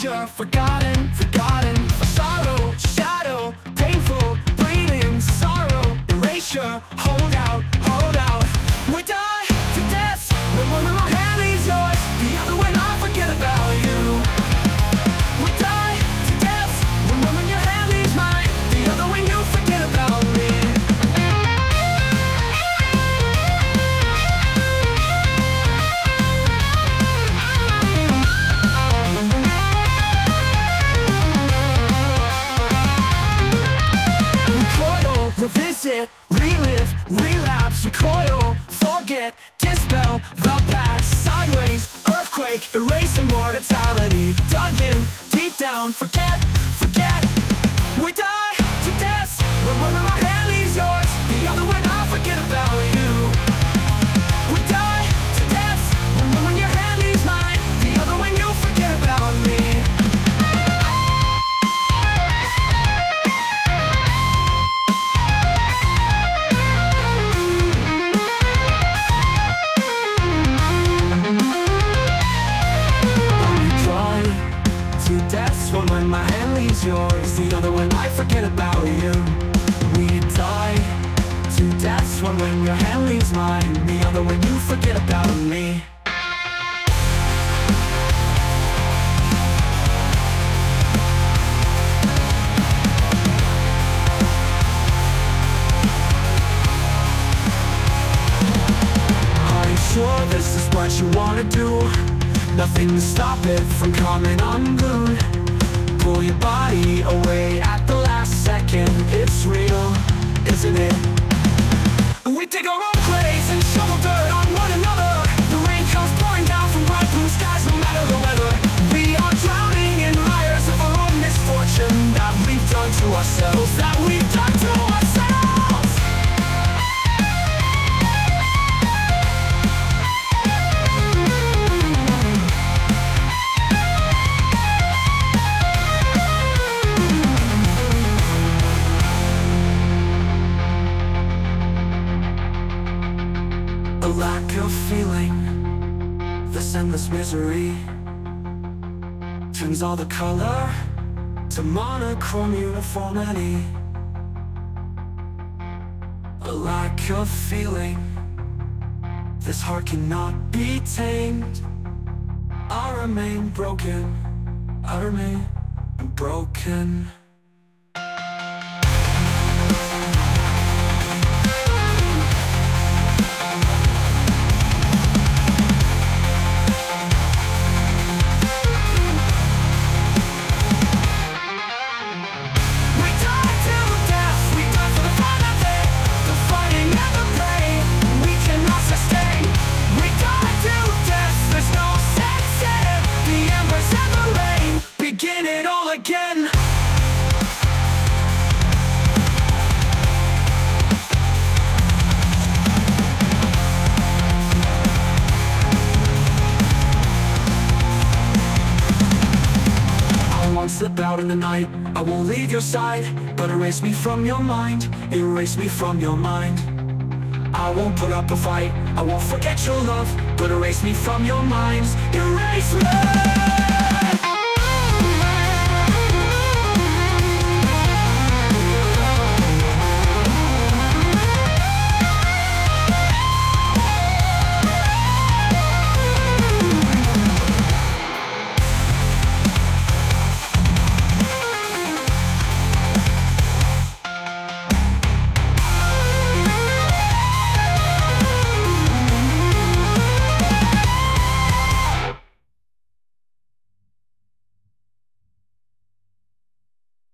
erasure, forgotten, forgotten. A sorrow, shadow, painful, bleeding, sorrow, erasure. Hold out, hold out. We die to death when one of my hand leaves yours, the other when I forget about you. We die to death when one of your hand leaves mine, the other when you forget about me. Recoil, revisit, relive, relapse, recoil, forget, dispel, the past, sideways, earthquake, erase immortality, dug in, deep down, forget, forget. We die to death when one of my hand leaves yours, the other when I forget about you. We die to death when one of your hand leaves mine, the other when you forget about me. To death's one when my hand leaves yours, the other when I forget about you. We die to death's one when your hand leaves mine, the other when you forget about me. Are you sure this is what you wanna do? Nothing to stop it from coming unglued. Pull your body away at the last second. It's real, isn't it? We dig our own graves and shovel dirt on one another. The rain comes pouring down from bright blue skies no matter the weather. We are drowning in mires of our own misfortune that we've done to ourselves, that we've done to ourselves. A lack of feeling, this endless misery turns all the color to monochrome uniformity. A lack of feeling, this heart cannot be tamed. I remain broken, I remain broken. Begin it all again. I won't slip out in the night, I won't leave your side, but erase me from your mind, erase me from your mind. I won't put up a fight, I won't forget your love, but erase me from your minds.